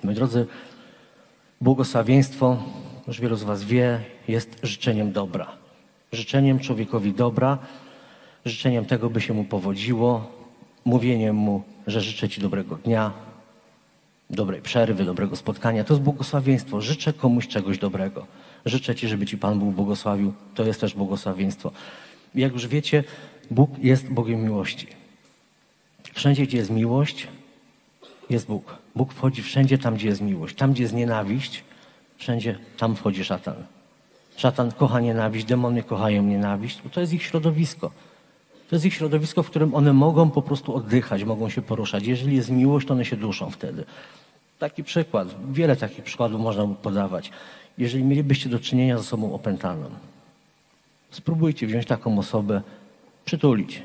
Moi drodzy, błogosławieństwo, już wielu z was wie, jest życzeniem dobra. Życzeniem człowiekowi dobra, życzeniem tego, by się mu powodziło, mówieniem mu, że życzę ci dobrego dnia, dobrej przerwy, dobrego spotkania. To jest błogosławieństwo. Życzę komuś czegoś dobrego. Życzę ci, żeby ci Pan Bóg błogosławił. To jest też błogosławieństwo. I jak już wiecie, Bóg jest Bogiem miłości. Wszędzie, gdzie jest miłość, jest Bóg. Bóg wchodzi wszędzie tam, gdzie jest miłość. Tam, gdzie jest nienawiść, wszędzie tam wchodzi szatan. Szatan kocha nienawiść, demony kochają nienawiść, bo to jest ich środowisko. To jest ich środowisko, w którym one mogą po prostu oddychać, mogą się poruszać. Jeżeli jest miłość, to one się duszą wtedy. Taki przykład, wiele takich przykładów można by podawać. Jeżeli mielibyście do czynienia z osobą opętaną, spróbujcie wziąć taką osobę, przytulić.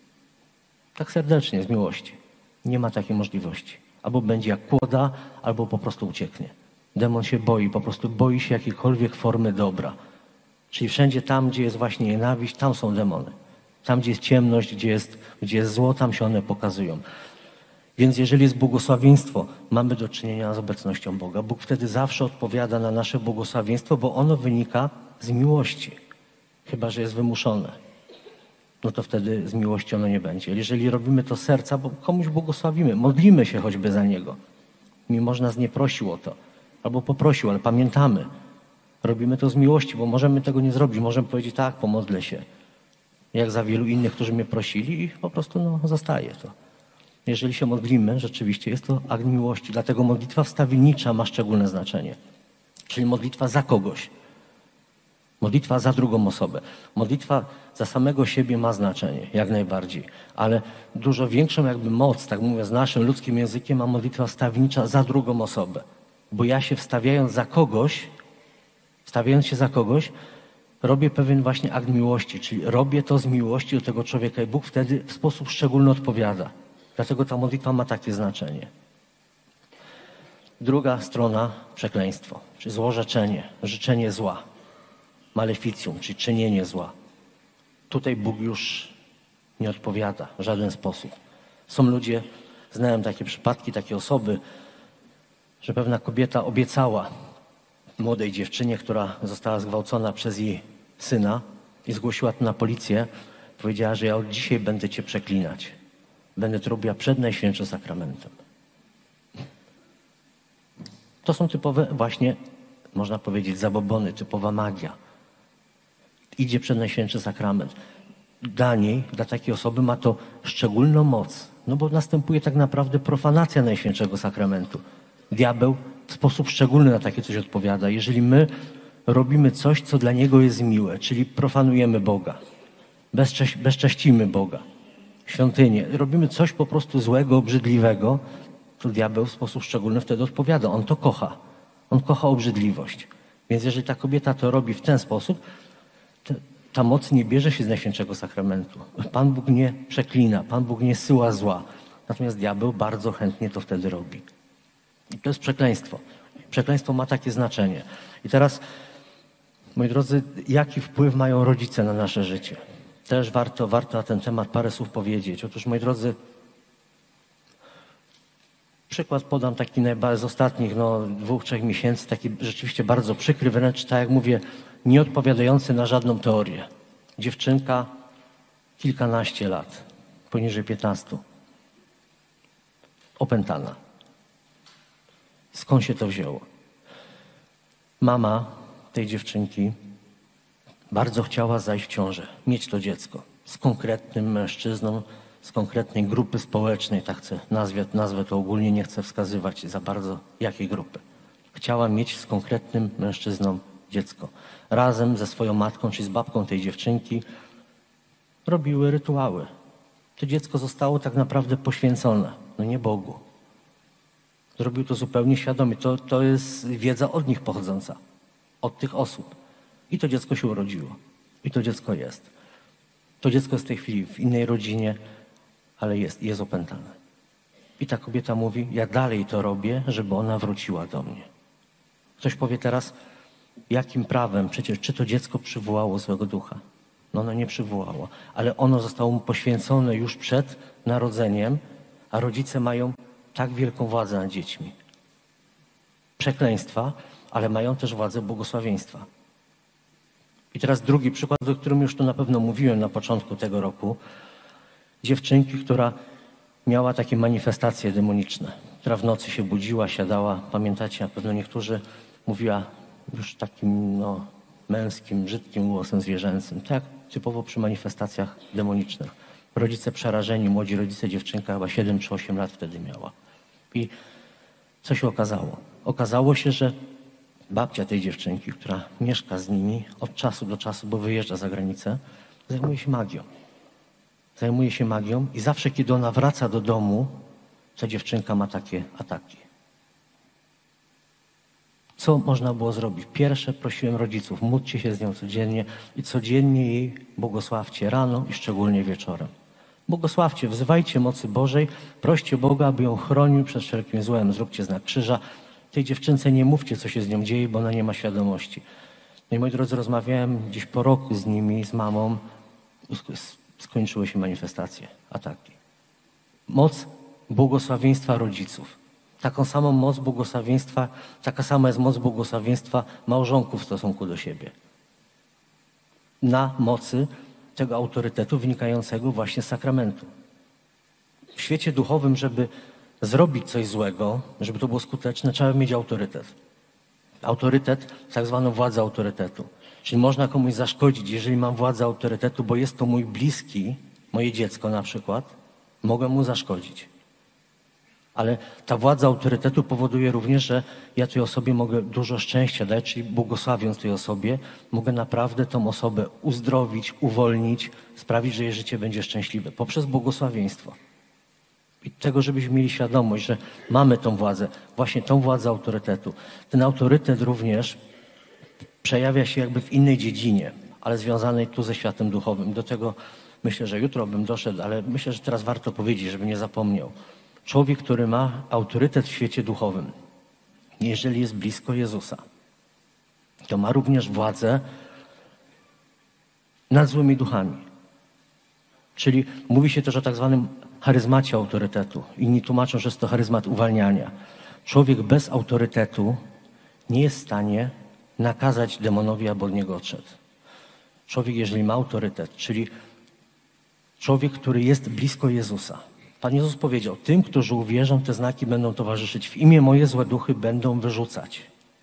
Tak serdecznie, z miłości. Nie ma takiej możliwości. Albo będzie jak kłoda, albo po prostu ucieknie. Demon się boi, po prostu boi się jakiejkolwiek formy dobra. Czyli wszędzie tam, gdzie jest właśnie nienawiść, tam są demony. Tam, gdzie jest ciemność, gdzie jest zło, tam się one pokazują. Więc jeżeli jest błogosławieństwo, mamy do czynienia z obecnością Boga. Bóg wtedy zawsze odpowiada na nasze błogosławieństwo, bo ono wynika z miłości. Chyba że jest wymuszone. No to wtedy z miłości ono nie będzie. Jeżeli robimy to z serca, bo komuś błogosławimy, modlimy się choćby za niego, mimo że nas nie prosił o to, albo poprosił, ale pamiętamy. Robimy to z miłości, bo możemy tego nie zrobić. Możemy powiedzieć tak, pomodlę się. Jak za wielu innych, którzy mnie prosili i po prostu zostaje to. Jeżeli się modlimy, rzeczywiście jest to akt miłości. Dlatego modlitwa wstawiennicza ma szczególne znaczenie. Czyli modlitwa za kogoś. Modlitwa za drugą osobę. Modlitwa za samego siebie ma znaczenie, jak najbardziej. Ale dużo większą jakby moc, tak mówię z naszym ludzkim językiem, ma modlitwa wstawiennicza za drugą osobę. Bo ja się wstawiając się za kogoś, robię pewien właśnie akt miłości, czyli robię to z miłości do tego człowieka i Bóg wtedy w sposób szczególny odpowiada. Dlatego ta modlitwa ma takie znaczenie. Druga strona, przekleństwo, czyli złorzeczenie, życzenie zła. Maleficjum, czyli czynienie zła. Tutaj Bóg już nie odpowiada w żaden sposób. Są ludzie, znałem takie przypadki, takie osoby, że pewna kobieta obiecała młodej dziewczynie, która została zgwałcona przez jej syna i zgłosiła to na policję, powiedziała, że ja od dzisiaj będę cię przeklinać. Będę to robiła przed Najświętszym Sakramentem. To są typowe właśnie, można powiedzieć, zabobony, typowa magia. Idzie przed Najświętszy Sakrament. Dla takiej osoby ma to szczególną moc, bo następuje tak naprawdę profanacja Najświętszego Sakramentu. Diabeł w sposób szczególny na takie coś odpowiada. Jeżeli my robimy coś, co dla niego jest miłe, czyli profanujemy Boga, bezcześcimy Boga, świątynię, robimy coś po prostu złego, obrzydliwego, to diabeł w sposób szczególny wtedy odpowiada. On to kocha. On kocha obrzydliwość. Więc jeżeli ta kobieta to robi w ten sposób, ta moc nie bierze się z Najświętszego Sakramentu. Pan Bóg nie przeklina, Pan Bóg nie zsyła zła. Natomiast diabeł bardzo chętnie to wtedy robi. I to jest przekleństwo. Przekleństwo ma takie znaczenie. I teraz, moi drodzy, jaki wpływ mają rodzice na nasze życie? Też warto na ten temat parę słów powiedzieć. Otóż, moi drodzy, przykład podam taki z ostatnich 2-3 miesięcy, taki rzeczywiście bardzo przykry, wręcz tak jak mówię, nie odpowiadający na żadną teorię. Dziewczynka, kilkanaście lat, poniżej 15. Opętana. Skąd się to wzięło? Mama tej dziewczynki bardzo chciała zajść w ciążę, mieć to dziecko z konkretnym mężczyzną, z konkretnej grupy społecznej, tak chcę nazwę to ogólnie, nie chcę wskazywać za bardzo jakiej grupy. Chciała mieć z konkretnym mężczyzną dziecko. Razem ze swoją matką, czy z babką tej dziewczynki robiły rytuały. To dziecko zostało tak naprawdę poświęcone, nie Bogu. Zrobił to zupełnie świadomie. To jest wiedza od nich pochodząca, od tych osób. I to dziecko się urodziło. I to dziecko jest. To dziecko jest w tej chwili w innej rodzinie, ale jest opętane. I ta kobieta mówi, ja dalej to robię, żeby ona wróciła do mnie. Ktoś powie teraz, jakim prawem? Przecież czy to dziecko przywołało złego ducha? Ono nie przywołało, ale ono zostało mu poświęcone już przed narodzeniem, a rodzice mają tak wielką władzę nad dziećmi. przekleństwa, ale mają też władzę błogosławieństwa. I teraz drugi przykład, o którym już tu na pewno mówiłem na początku tego roku. Dziewczynki, która miała takie manifestacje demoniczne, która w nocy się budziła, siadała, pamiętacie, na pewno niektórzy, mówiła już takim męskim, brzydkim głosem zwierzęcym, tak typowo przy manifestacjach demonicznych. Rodzice przerażeni, młodzi rodzice, dziewczynka chyba 7 czy 8 lat wtedy miała. I co się okazało? Okazało się, że babcia tej dziewczynki, która mieszka z nimi od czasu do czasu, bo wyjeżdża za granicę, zajmuje się magią. Zajmuje się magią i zawsze, kiedy ona wraca do domu, ta dziewczynka ma takie ataki. Co można było zrobić? Pierwsze, prosiłem rodziców, módlcie się z nią codziennie i codziennie jej błogosławcie rano i szczególnie wieczorem. Błogosławcie, wzywajcie mocy Bożej, proście Boga, aby ją chronił przed wszelkim złem. Zróbcie znak krzyża. Tej dziewczynce nie mówcie, co się z nią dzieje, bo ona nie ma świadomości. No i moi drodzy, rozmawiałem gdzieś po roku z nimi, z mamą. Skończyły się manifestacje, ataki. Moc błogosławieństwa rodziców. Taką samą moc błogosławieństwa, taka sama jest moc błogosławieństwa małżonków w stosunku do siebie. Na mocy tego autorytetu wynikającego właśnie z sakramentu. W świecie duchowym, żeby zrobić coś złego, żeby to było skuteczne, trzeba mieć autorytet. Autorytet, tak zwaną władzę autorytetu. Czyli można komuś zaszkodzić, jeżeli mam władzę autorytetu, bo jest to mój bliski, moje dziecko na przykład, mogę mu zaszkodzić. Ale ta władza autorytetu powoduje również, że ja tej osobie mogę dużo szczęścia dać, czyli błogosławiąc tej osobie, mogę naprawdę tą osobę uzdrowić, uwolnić, sprawić, że jej życie będzie szczęśliwe poprzez błogosławieństwo. I tego, żebyśmy mieli świadomość, że mamy tą władzę, właśnie tą władzę autorytetu. Ten autorytet również przejawia się jakby w innej dziedzinie, ale związanej tu ze światem duchowym. Do tego myślę, że jutro bym doszedł, ale myślę, że teraz warto powiedzieć, żeby nie zapomniał. Człowiek, który ma autorytet w świecie duchowym, jeżeli jest blisko Jezusa, to ma również władzę nad złymi duchami. Czyli mówi się też o tak zwanym charyzmacie autorytetu. Inni tłumaczą, że jest to charyzmat uwalniania. Człowiek bez autorytetu nie jest w stanie nakazać demonowi, aby od niego odszedł. Człowiek, jeżeli ma autorytet, czyli człowiek, który jest blisko Jezusa. Pan Jezus powiedział, tym, którzy uwierzą, te znaki będą towarzyszyć. W imię moje złe duchy będą wyrzucać.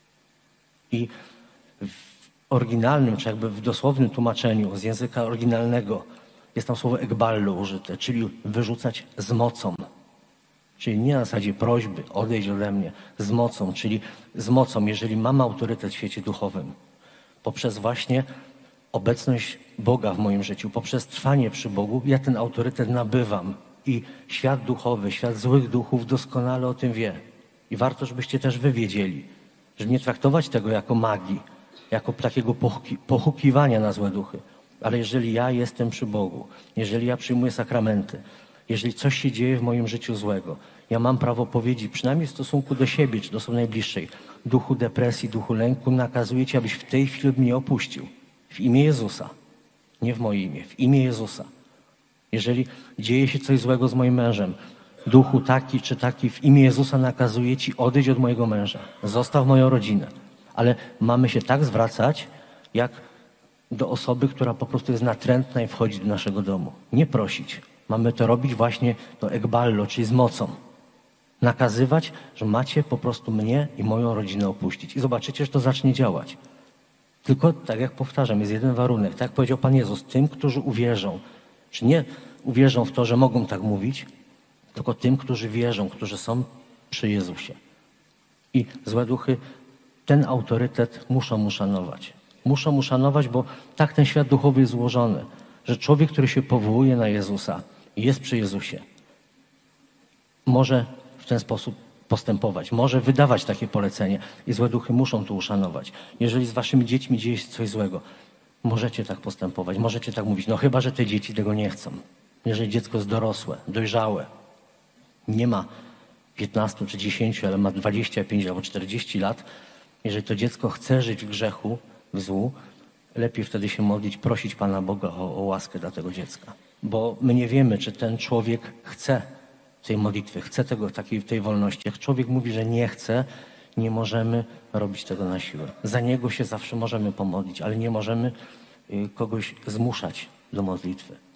I w oryginalnym, czy jakby w dosłownym tłumaczeniu z języka oryginalnego jest tam słowo ekballo użyte, czyli wyrzucać z mocą. Czyli nie na zasadzie prośby, odejdź ode mnie, z mocą, czyli z mocą, jeżeli mam autorytet w świecie duchowym, poprzez właśnie obecność Boga w moim życiu, poprzez trwanie przy Bogu, ja ten autorytet nabywam. I świat duchowy, świat złych duchów doskonale o tym wie. I warto, żebyście też wy wiedzieli, żeby nie traktować tego jako magii, jako takiego pochukiwania na złe duchy. Ale jeżeli ja jestem przy Bogu, jeżeli ja przyjmuję sakramenty, jeżeli coś się dzieje w moim życiu złego, ja mam prawo powiedzieć, przynajmniej w stosunku do siebie, czy do osoby najbliższej, duchu depresji, duchu lęku, nakazuję Ci, abyś w tej chwili mnie opuścił. W imię Jezusa. Nie w moje imię, w imię Jezusa. Jeżeli dzieje się coś złego z moim mężem, duchu taki czy taki, w imię Jezusa nakazuję Ci, odejdź od mojego męża, zostaw moją rodzinę. Ale mamy się tak zwracać, jak do osoby, która po prostu jest natrętna i wchodzi do naszego domu. Nie prosić. Mamy to robić właśnie to ekballo, czyli z mocą. Nakazywać, że macie po prostu mnie i moją rodzinę opuścić. I zobaczycie, że to zacznie działać. Tylko, tak jak powtarzam, jest jeden warunek. Tak jak powiedział Pan Jezus, tym, którzy uwierzą, czy nie uwierzą w to, że mogą tak mówić, tylko tym, którzy wierzą, którzy są przy Jezusie. I złe duchy ten autorytet muszą uszanować. Muszą uszanować, bo tak ten świat duchowy jest złożony, że człowiek, który się powołuje na Jezusa i jest przy Jezusie, może w ten sposób postępować, może wydawać takie polecenie i złe duchy muszą to uszanować. Jeżeli z waszymi dziećmi dzieje się coś złego, możecie tak postępować, możecie tak mówić, no chyba, że te dzieci tego nie chcą. Jeżeli dziecko jest dorosłe, dojrzałe, nie ma 15 czy 10, ale ma 25 albo 40 lat, jeżeli to dziecko chce żyć w grzechu, w złu, lepiej wtedy się modlić, prosić Pana Boga o łaskę dla tego dziecka. Bo my nie wiemy, czy ten człowiek chce tej modlitwy, chce tej wolności. Jak człowiek mówi, że nie chce, Nie możemy robić tego na siłę. Za niego się zawsze możemy pomodlić, ale nie możemy kogoś zmuszać do modlitwy.